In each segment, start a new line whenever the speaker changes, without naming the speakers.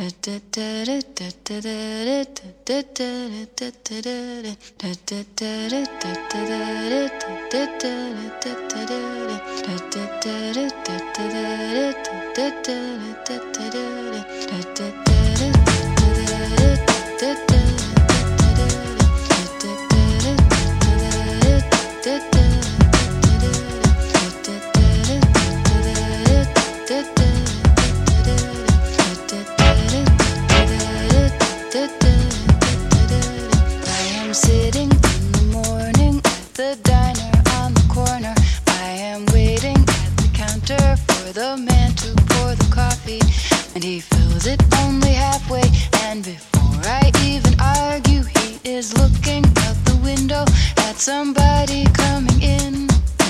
Sitting in the morning at the diner on the corner. I am waiting at the counter for the man to pour the coffee, and he fills it only halfway. And before I even argue, he is looking out the window at somebody coming in.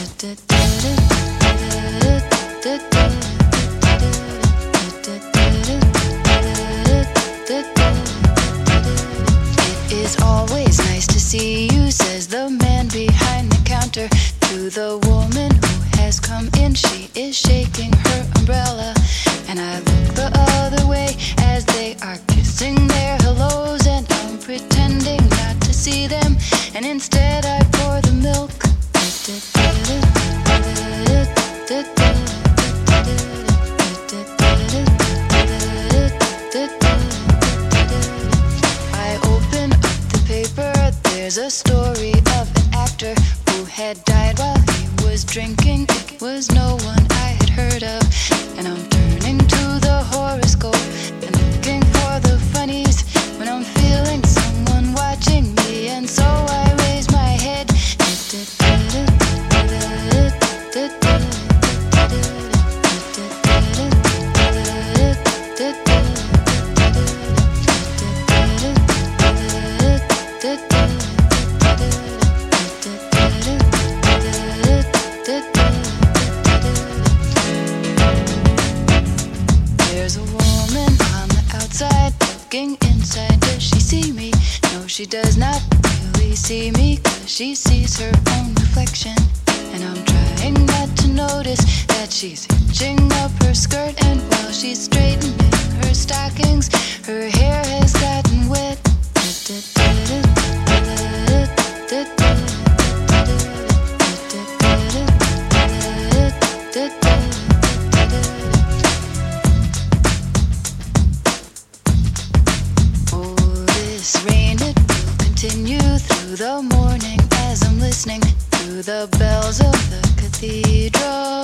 It is always nice to see you, says the man behind the counter to the woman who has come in. She is shaking her umbrella, and I look the other way as they are kissing their hellos, and I'm pretending not to see them, and instead I pour the milk. I open up the paper. There's a story of an actor who had died while he was drinking. It was no one I had heard of, and I'm turning to the horoscope and looking for the funnies when I'm feeling someone watching me, and so I raise my head. There's a woman on the outside looking inside. Does she see me? No, she does not really see me, 'cause she sees her own reflection. And I'm trying not to notice that she's hitching up her skirt, and while she's straightening her stockings, her hair has gotten wet. Oh, this rain, it will continue through the morning as I'm listening to the bells of the cathedral.